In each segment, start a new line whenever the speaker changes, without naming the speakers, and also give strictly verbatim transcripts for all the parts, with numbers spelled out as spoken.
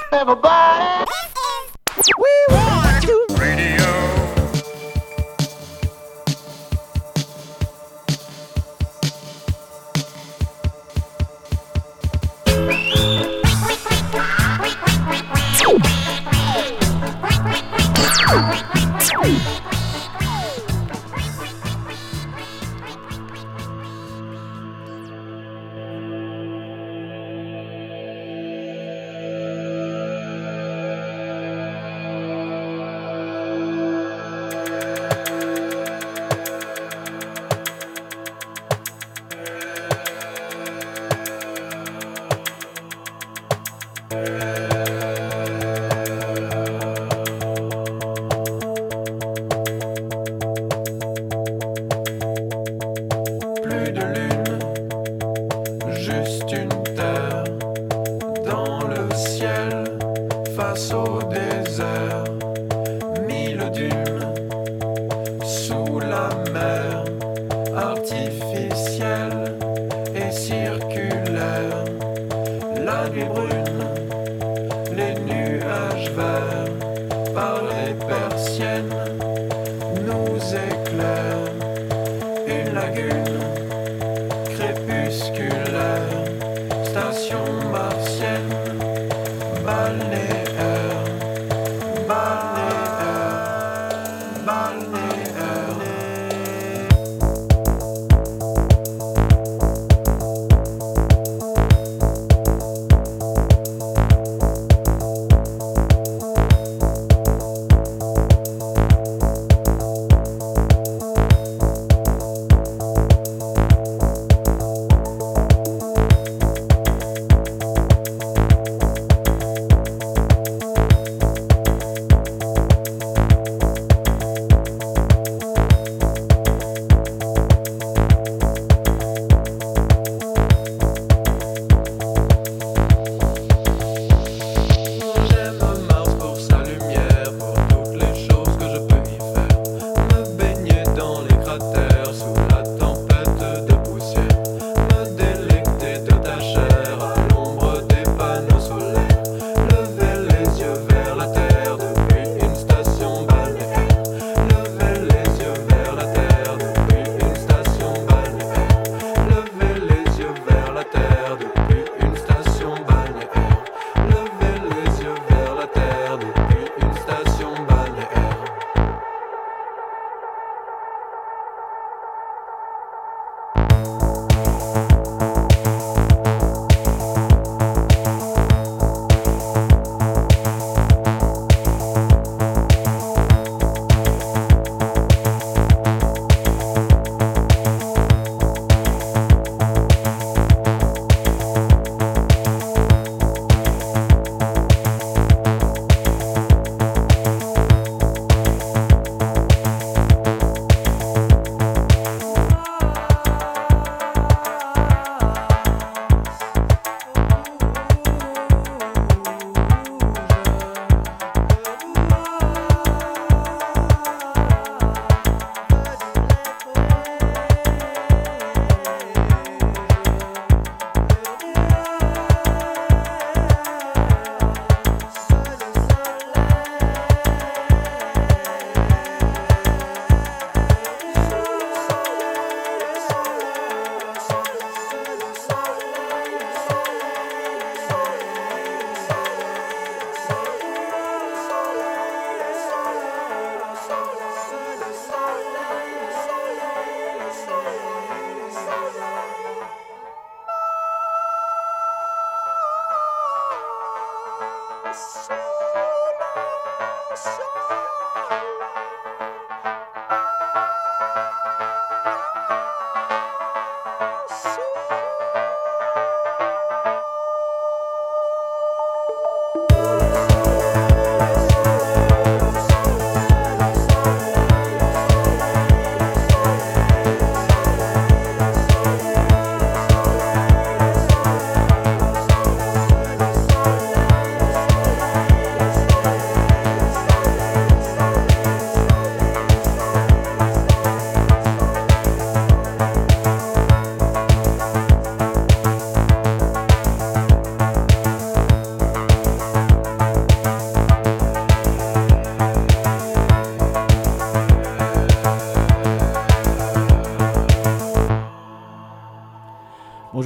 Everybody, we want to radio.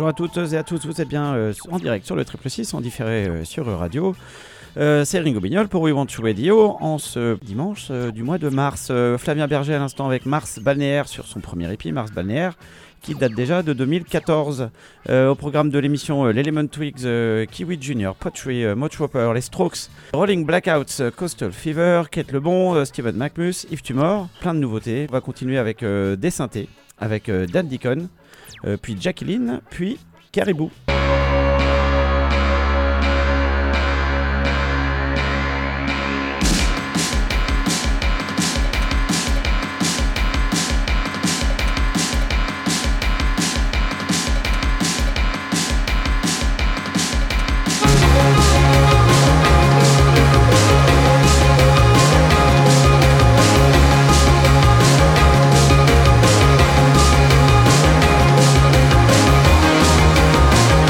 à toutes et à tous, vous êtes bien euh, en direct sur le triple six, en différé euh, sur Radio. Euh, c'est Ringo Bignol pour We Want to Radio en ce dimanche euh, du mois de mars. Euh, Flavien Berger à l'instant avec Mars Balnéaire sur son premier épi, Mars Balnéaire, qui date déjà de deux mille quatorze. Euh, au programme de l'émission, euh, l'Element Twigs, euh, Kiwi Junior, Pottery, euh, Much Whopper, les Strokes, Rolling Blackouts, euh, Coastal Fever, Kate Lebon, euh, Steven McMus, If Tumor, plein de nouveautés. On va continuer avec euh, des synthés, avec euh, Dan Deacon, euh, puis Jacqueline, puis Caribou.
We'll be right back.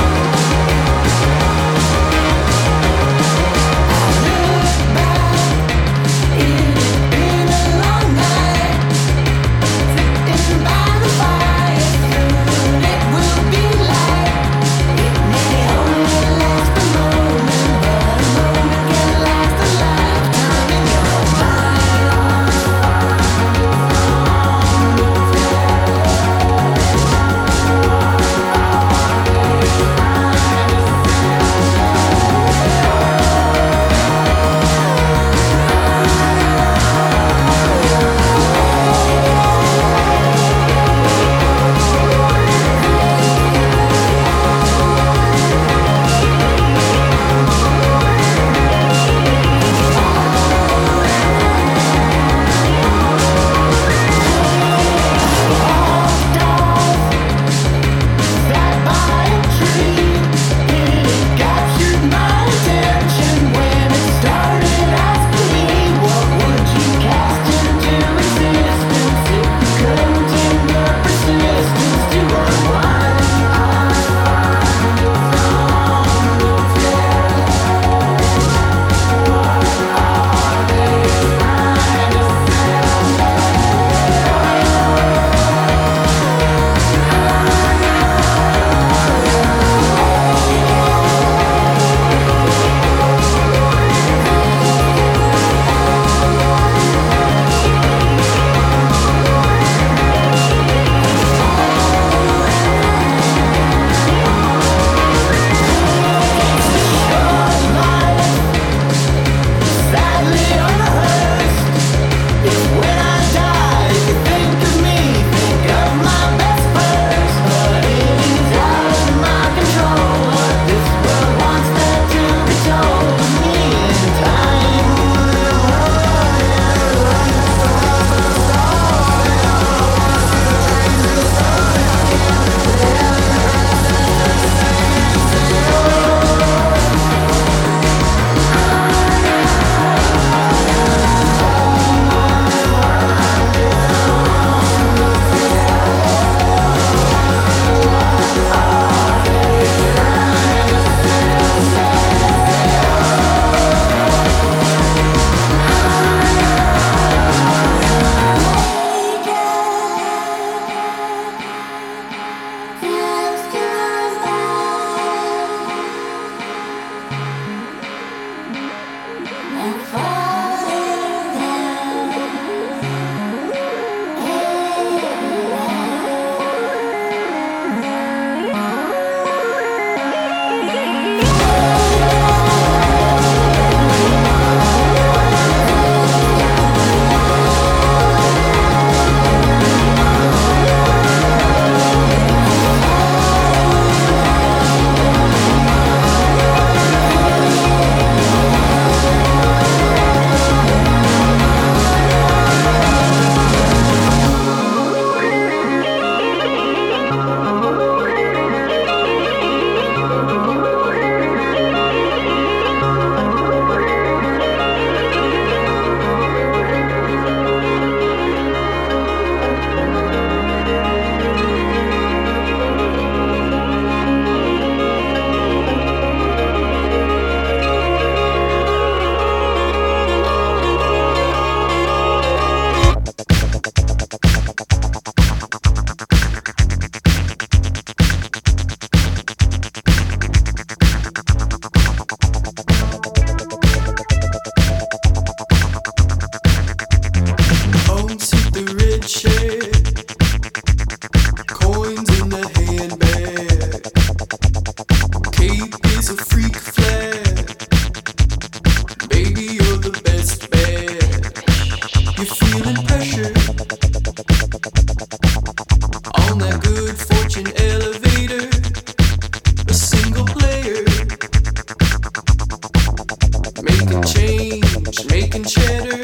making cheddar.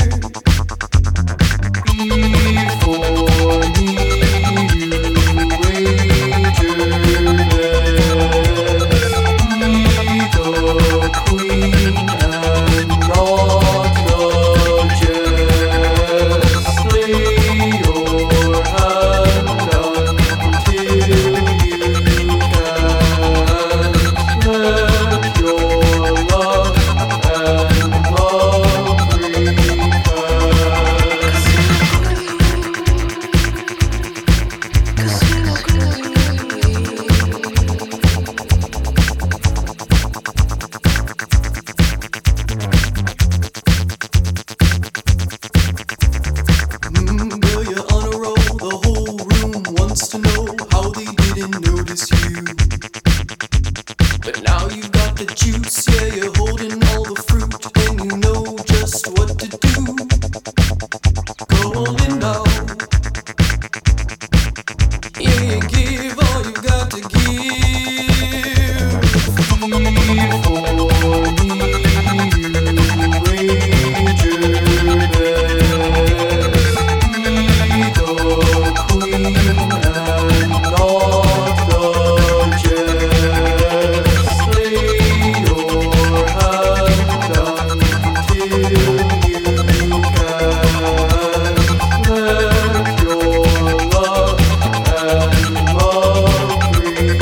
Before me, wager the queen and not the jest. Lay your hand until you can. Let your love and love Mm, girl, you're on a roll. The whole room wants to know how they didn't notice you. But now you got the juice, yeah, you're holding all the fruit, and you know just what to do. Go on in now. Yeah, you give all you got to give. Before me, wager the queen and not the jest. Lay your hand until you can. Let your love and love bring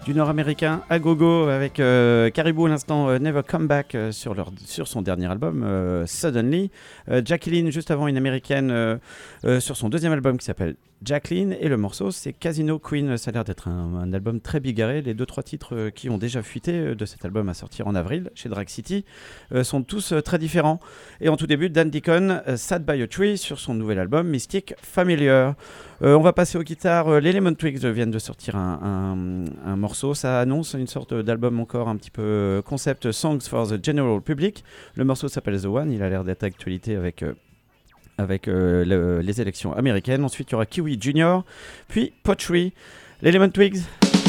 du nord-américain à gogo avec euh, Caribou à l'instant euh, Never Come Back euh, sur, leur, sur son dernier album euh, Suddenly. Euh, Jacqueline juste avant une américaine euh, euh, sur son deuxième album qui s'appelle Jacqueline, et le morceau c'est Casino Queen. Ça a l'air d'être un, un album très bigarré. Les deux trois titres euh, qui ont déjà fuité euh, de cet album à sortir en avril chez Drag City euh, sont tous euh, très différents. Et en tout début, Dan Deacon, euh, Sat by a Tree sur son nouvel album Mystic Familiar. Euh, on va passer aux guitares. Euh, les Lemon Twigs viennent de sortir un, un, un morceau. Ça annonce une sorte d'album encore un petit peu concept Songs for the General Public. Le morceau s'appelle The One. Il a l'air d'être d'actualité avec... Euh, avec euh, le, les élections américaines. Ensuite, il y aura Kiwi Junior, puis Pottery, les Lemon Twigs.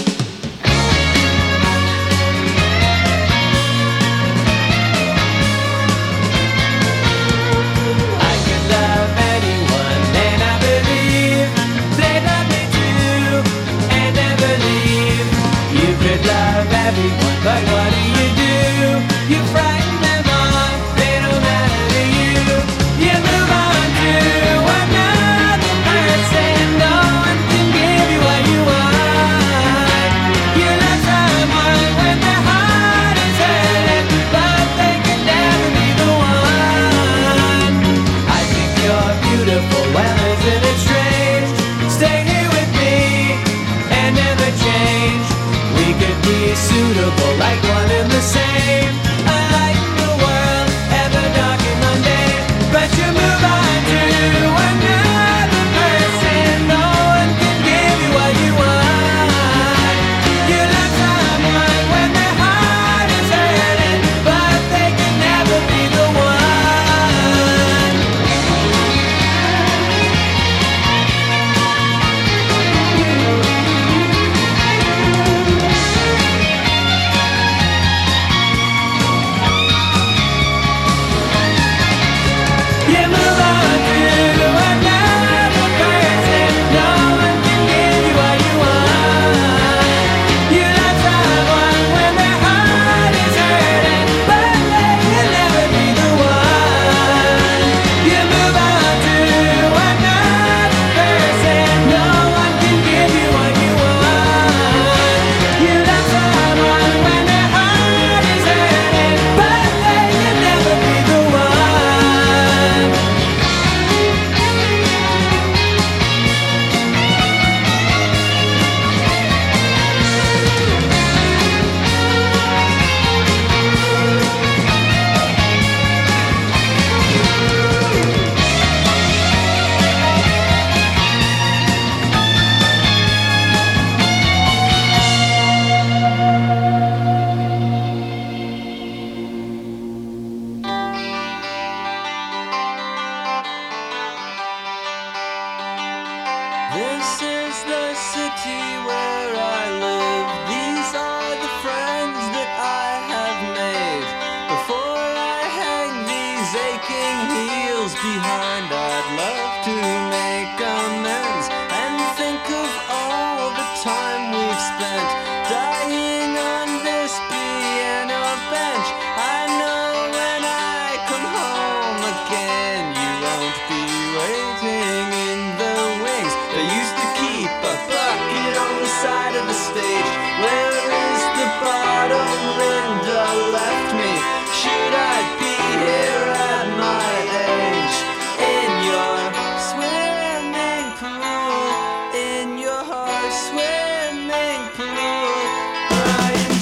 But what do you do? You frighten them off, they don't matter to you. You move on to another person, no one can give you what you want. You love someone when their heart is hurting, but they can never be the one. I think you're beautiful, well isn't it strange? Stay here with me and never change. We could be suitable, like one and the same. A light in the world, ever dark and mundane. But you move on to another person, no one can give you what you want. You love someone when their heart is hurting, but they can never be the one. You move on to another person, no one can give you what you want. You love someone when their heart is hurting, but they can never be the one. You move on to another person, no one can give you what you want. You love someone when their heart is hurting, but they can never be the one. This is the city where I live. These are the friends that I have made. Before I hang these aching heels behind, I'd love to make amends and think of all the time we've spent dying on this piano bench. I know when I come home again, you won't be waiting in the wings. They used to keep a bucket on the side of the stage. Where is the bottle Linda left me? Should I be here at my age? In your swimming pool, in your swimming pool. Brian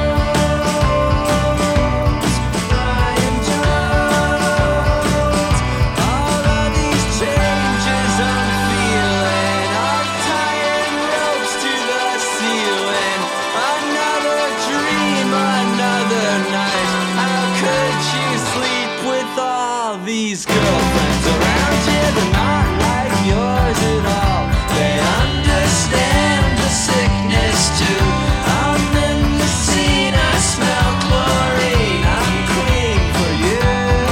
Jones, Brian Jones. All of these changes I'm feeling are tying ropes to the ceiling. Another dream, another night. How could you sleep with all these girlfriends around you? They're not like yours at all. They understand the sickness too. I'm in the scene, I smell chlorine. I'm queen for you.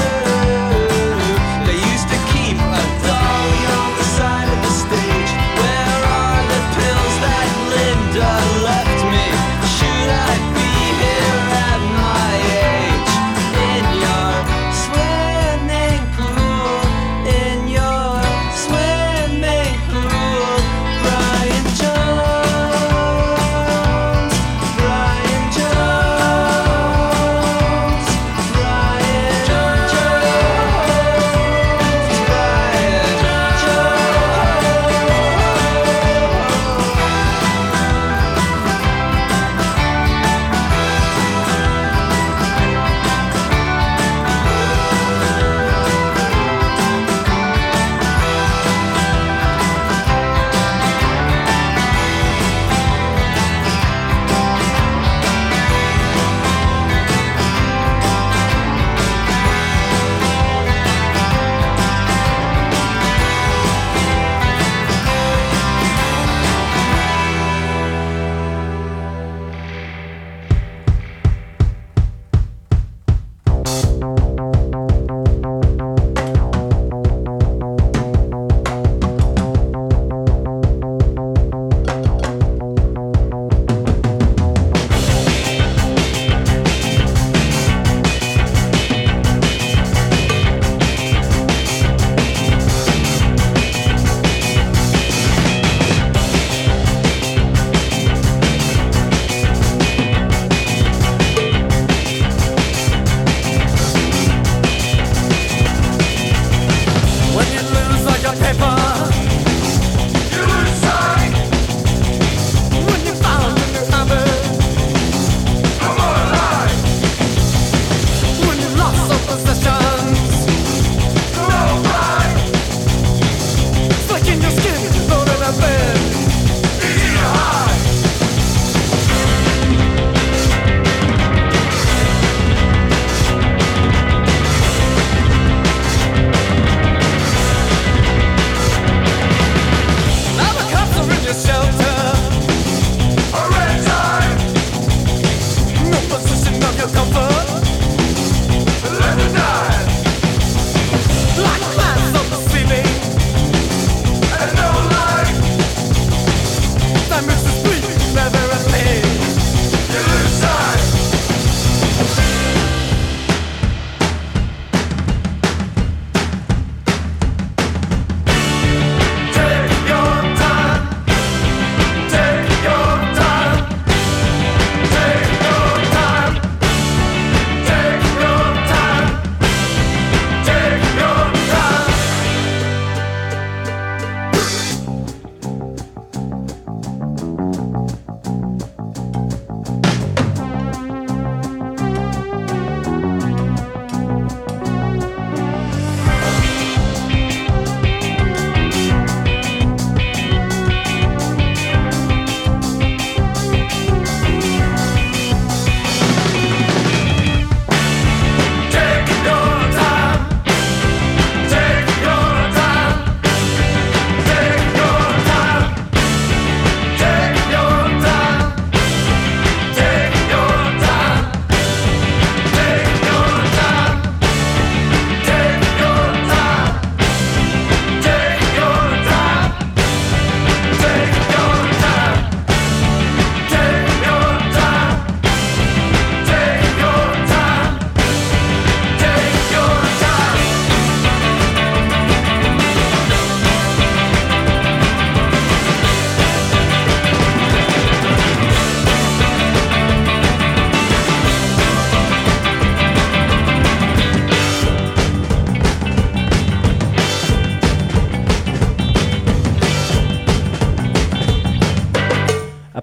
They used to keep a dolly on the side of the stage. Where are the pills that Linda left me? Should I be here at my age? In your swimming pool.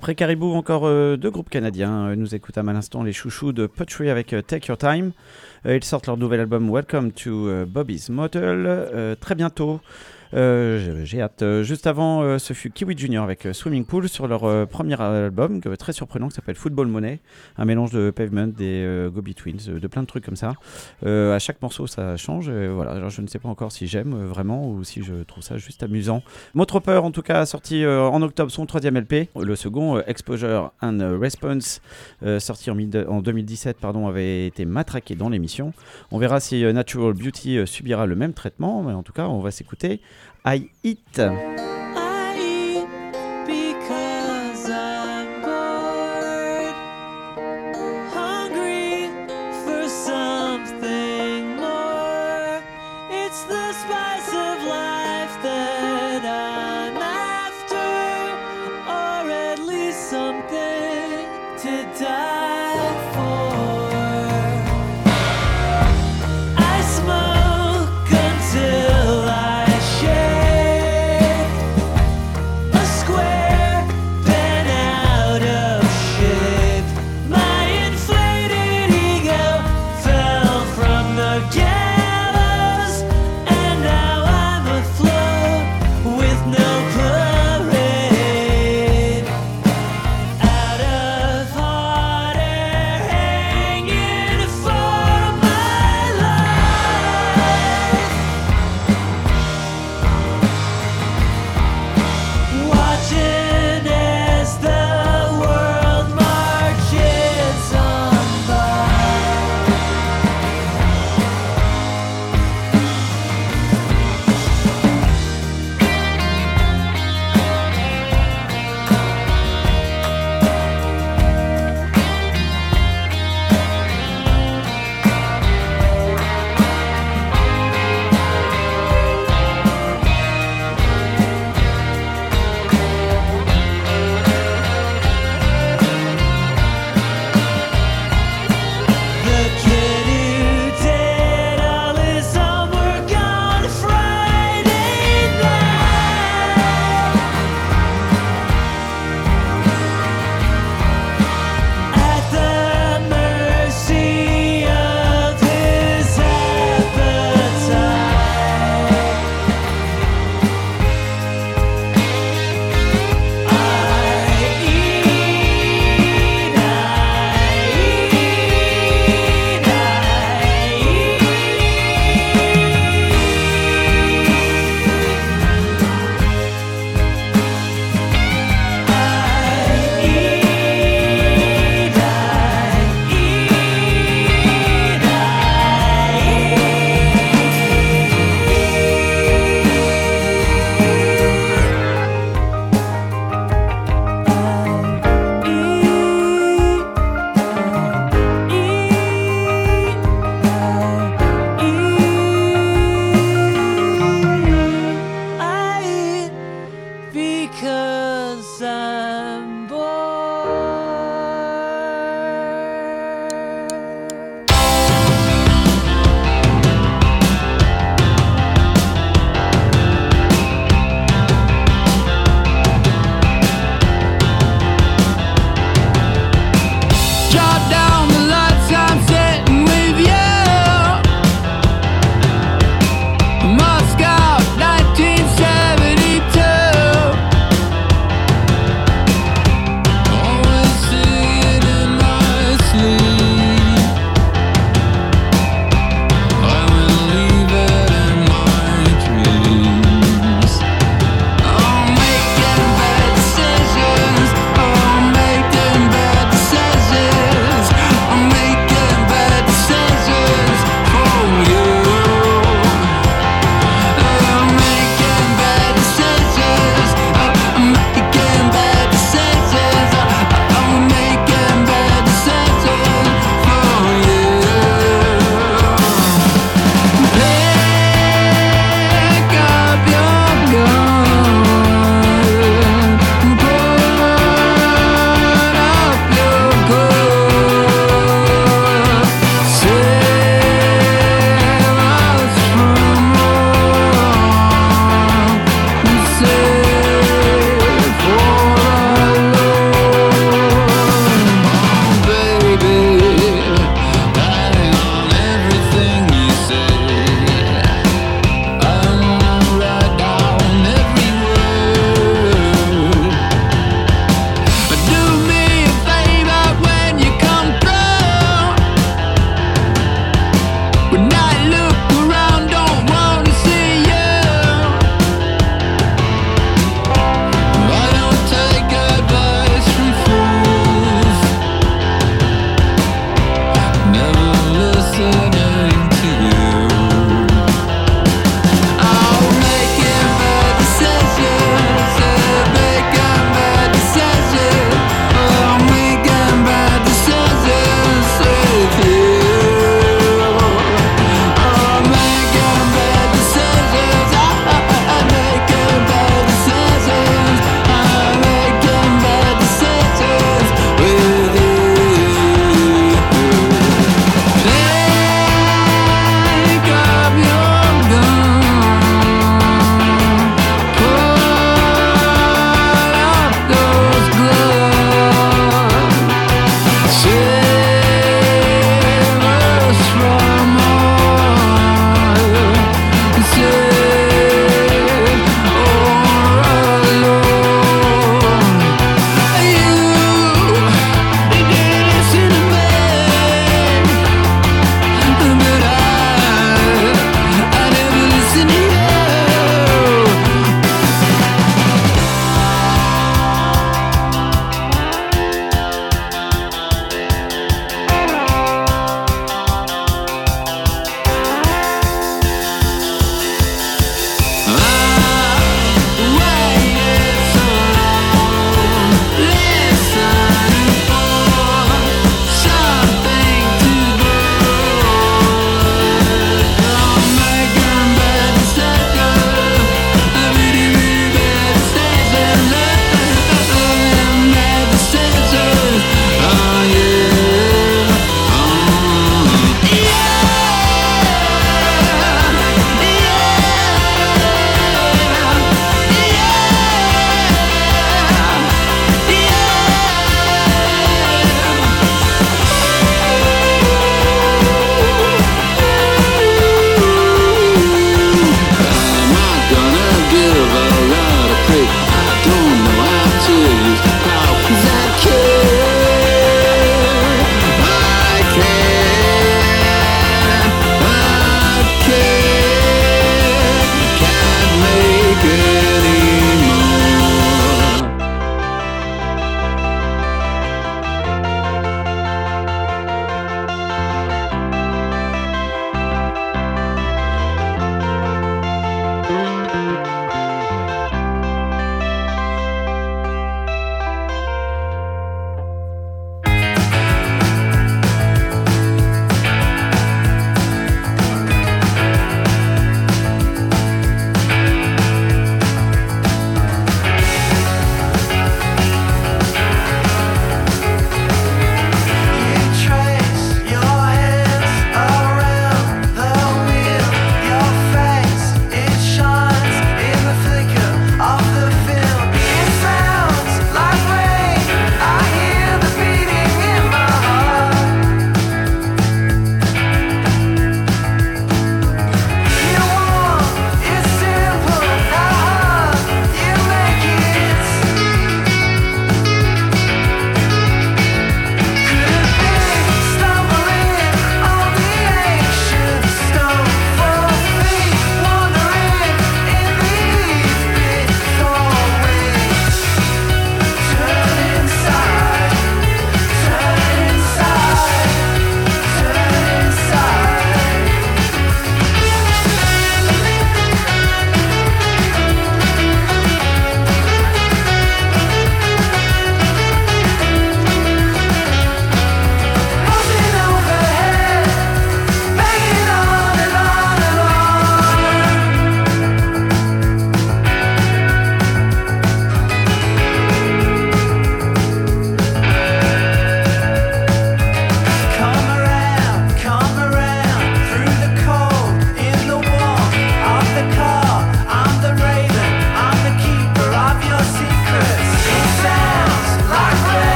Après Caribou, encore euh, deux groupes canadiens. Euh, nous écoutons à l'instant les chouchous de Pottery avec euh, Take Your Time. Euh, ils sortent leur nouvel album Welcome to euh, Bobby's Motel euh, très bientôt. Euh, j'ai hâte. Euh, juste avant, euh, ce fut Kiwi Junior avec euh, Swimming Pool sur leur euh, premier album, euh, très surprenant, qui s'appelle Football Money, un mélange de Pavement, des euh, Gobi Twins, euh, de plein de trucs comme ça. Euh, à chaque morceau, ça change. Euh, voilà. Alors, je ne sais pas encore si j'aime euh, vraiment ou si je trouve ça juste amusant. Motroper, en tout cas, a sorti euh, en octobre son troisième L P. Le second, euh, Exposure and Response, euh, sorti en, mid- en deux mille dix-sept, pardon, avait été matraqué dans l'émission. On verra si euh, Natural Beauty euh, subira le même traitement, mais en tout cas, on va s'écouter I Eat.
I eat because I'm bored, hungry for something more. It's the spice of life that I'm after, or at least something to die for. I smoke until I gallows, and now I'm a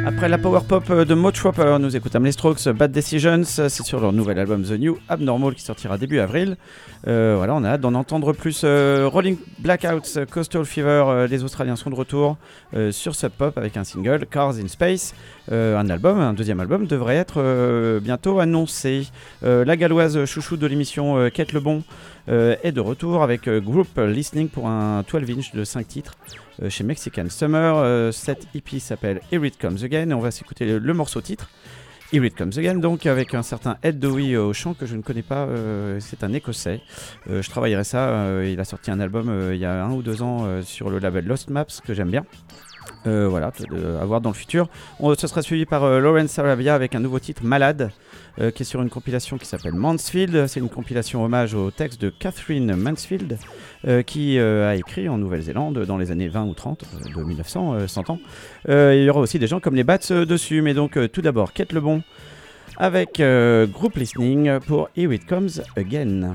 Après la power pop de Mo Trapper, nous écoutons les Strokes, Bad Decisions, c'est sur leur nouvel album The New Abnormal qui sortira début avril. Euh, voilà, on a hâte d'en entendre plus. Euh, Rolling Blackouts, Coastal Fever, euh, les Australiens sont de retour euh, sur Sub Pop avec un single, Cars in Space. Euh, un album, un deuxième album devrait être euh, bientôt annoncé. Euh, la galloise chouchou de l'émission, euh, Kate Lebon, euh, est de retour avec euh, Group Listening pour un douze inch de cinq titres. Euh, chez Mexican Summer, euh, cette E P s'appelle Here It Comes Again et on va s'écouter le, le morceau titre Here It Comes Again, donc avec un certain Ed Dowie au chant que je ne connais pas, euh, c'est un écossais. Euh, je travaillerai ça, euh, il a sorti un album euh, il y a un ou deux ans euh, sur le label Lost Maps que j'aime bien. Euh, voilà, à voir dans le futur. On, ce sera suivi par euh, Lawrence Arabia avec un nouveau titre, Malade, euh, qui est sur une compilation qui s'appelle Mansfield. C'est une compilation hommage au texte de Catherine Mansfield, euh, qui euh, a écrit en Nouvelle-Zélande dans les années vingt ou trente, euh, de mille neuf cents, euh, cent ans. Euh, il y aura aussi des gens comme les Bats euh, dessus, mais donc euh, tout d'abord Kate Lebon avec euh, Group Listening pour Here It Comes Again.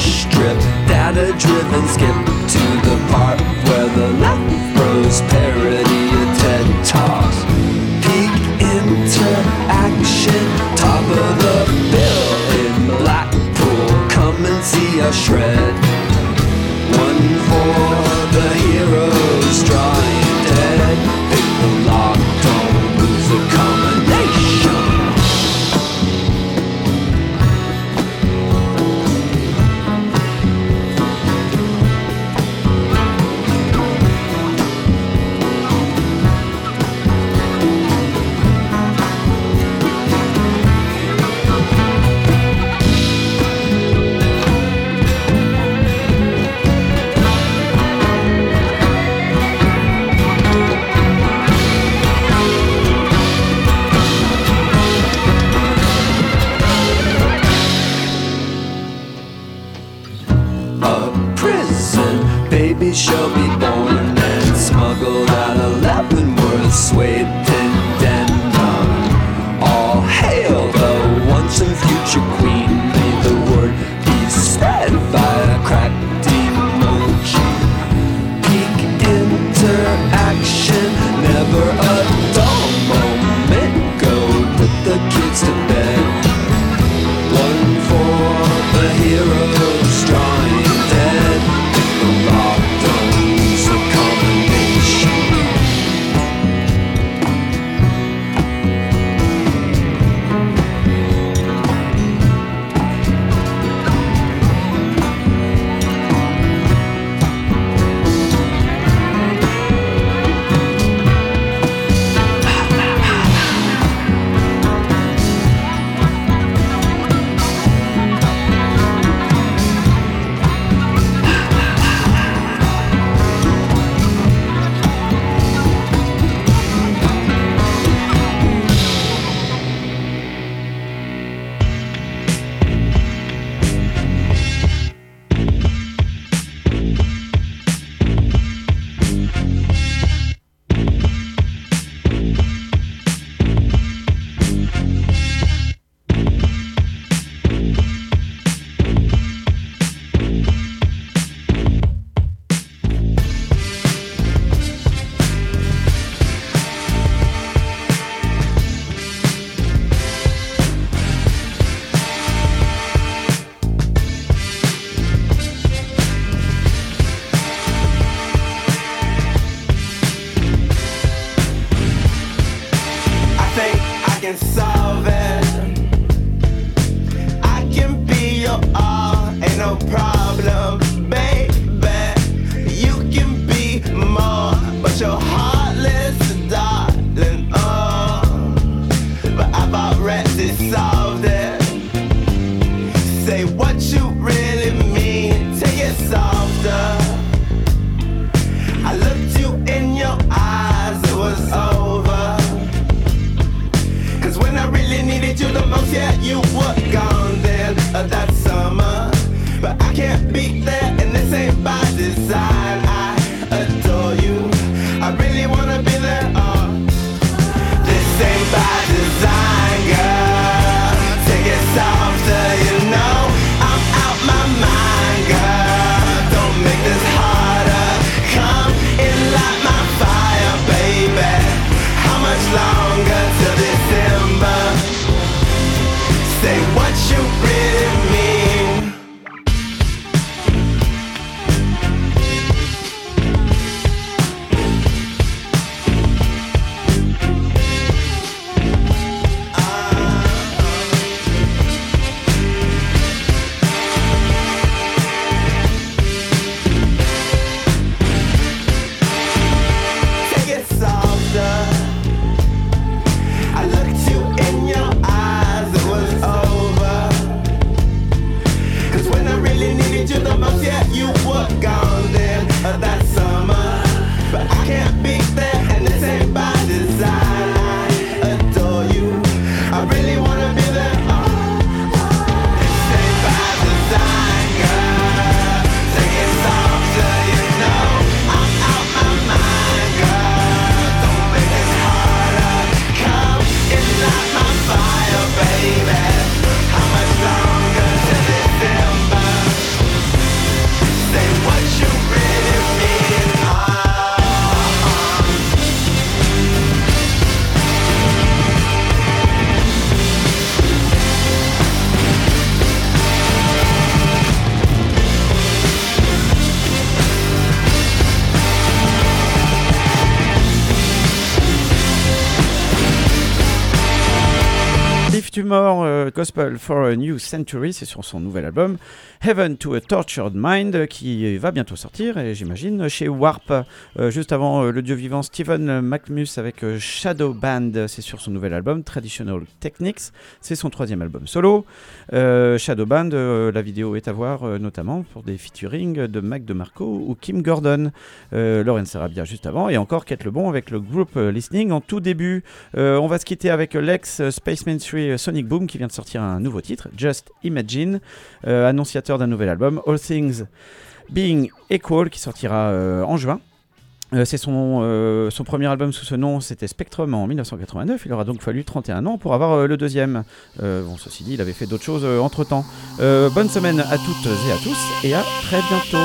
strip, data-driven skip to the part where the left bros parody a TED Talks. Peak interaction, top of the bill in Blackpool. Come and see us shred. One for the heroes drawing dead. Pick the lock, don't lose a combination. Babies shall be born and smuggled out of Leavenworth, Swathed in denim. All hail the once and future queen. May the word be spread by a cracked emoji. Peak interaction, never a dull moment. Go put the kids to bed. One for the heroes drawing dead. Lockdowns, a combination.
When
Gilmore, euh, Gospel for a New Century, c'est sur son nouvel album Heaven to a Tortured Mind, qui va bientôt sortir, et j'imagine chez Warp. Euh, juste avant, euh, le dieu vivant Stephen McMus avec euh, Shadow Band, c'est sur son nouvel album Traditional Techniques, c'est son troisième album solo. Euh, Shadow Band, euh, la vidéo est à voir euh, notamment pour des featuring de Mac DeMarco ou Kim Gordon. Euh, Lawrence Arabia juste avant, et encore Kate Lebon avec le groupe euh, Listening en tout début. Euh, on va se quitter avec l'ex euh, Spaceman trois euh, Sonic Boom qui vient de sortir un nouveau titre, Just Imagine, euh, annonciateur d'un nouvel album, All Things Being Equal, qui sortira euh, en juin. Euh, c'est son, euh, son premier album sous ce nom, c'était Spectrum en dix-neuf cent quatre-vingt-neuf. Il aura donc fallu trente et un ans pour avoir euh, le deuxième. Euh, bon, ceci dit, il avait fait d'autres choses euh, entre temps. Euh, bonne semaine à toutes et à tous, et à très bientôt.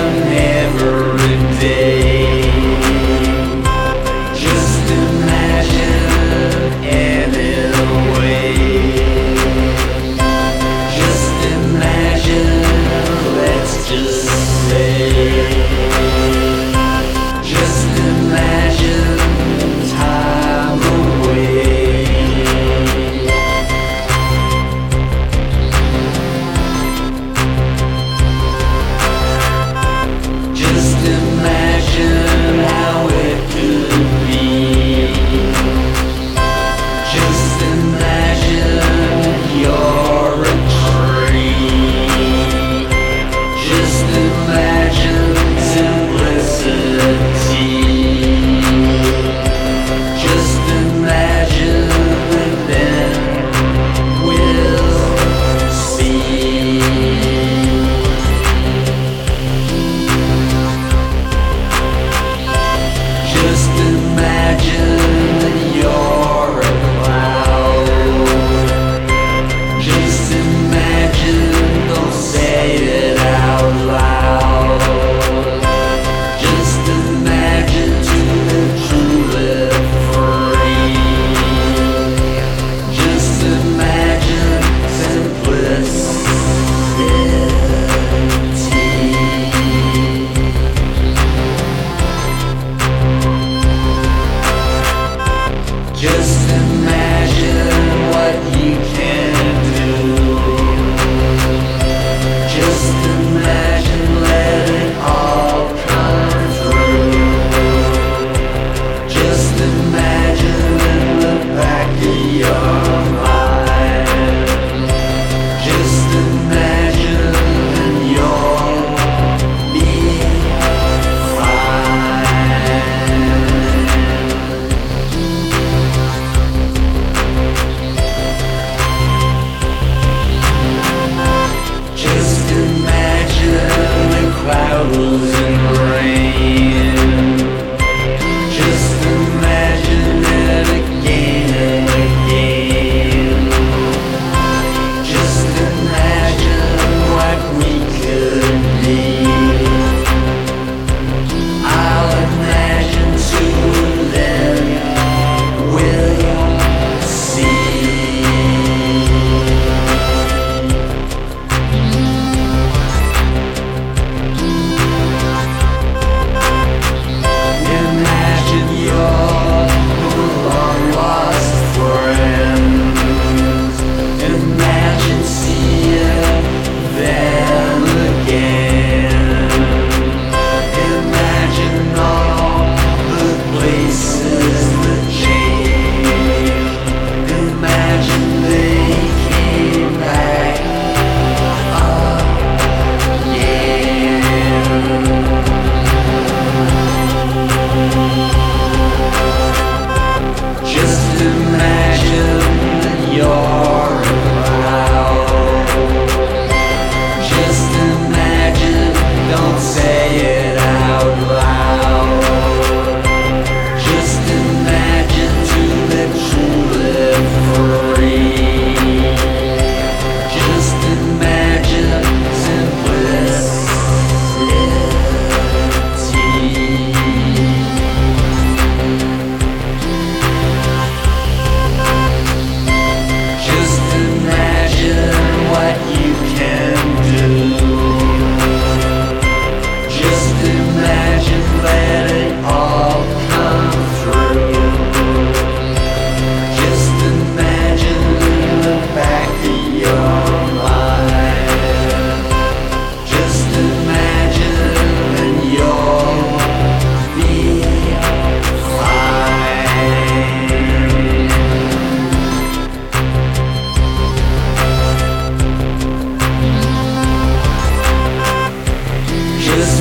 Just imagine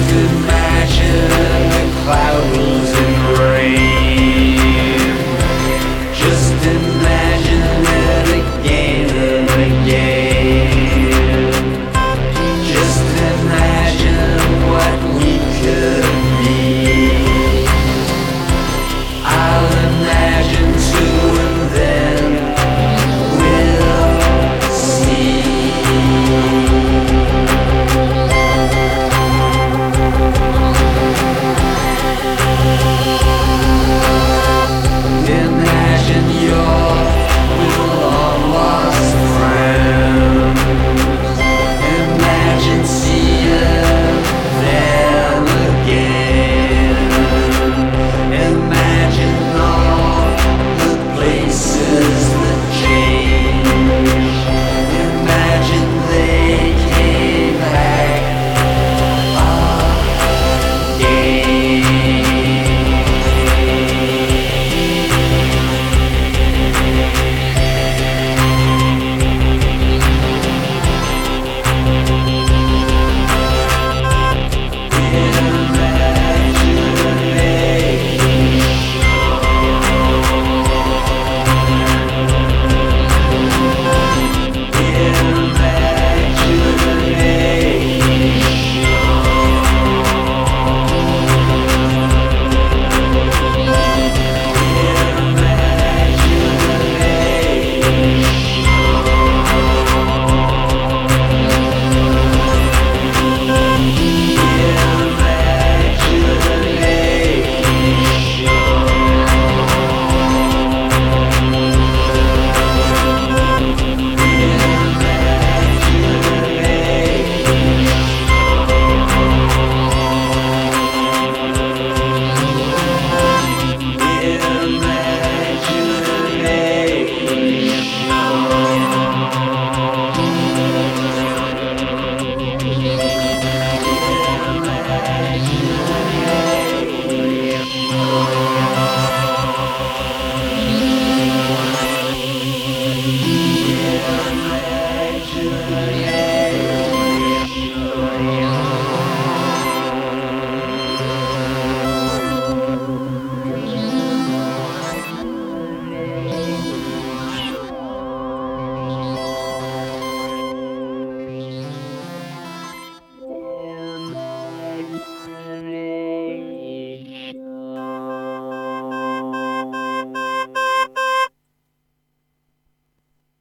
imagine the cloudy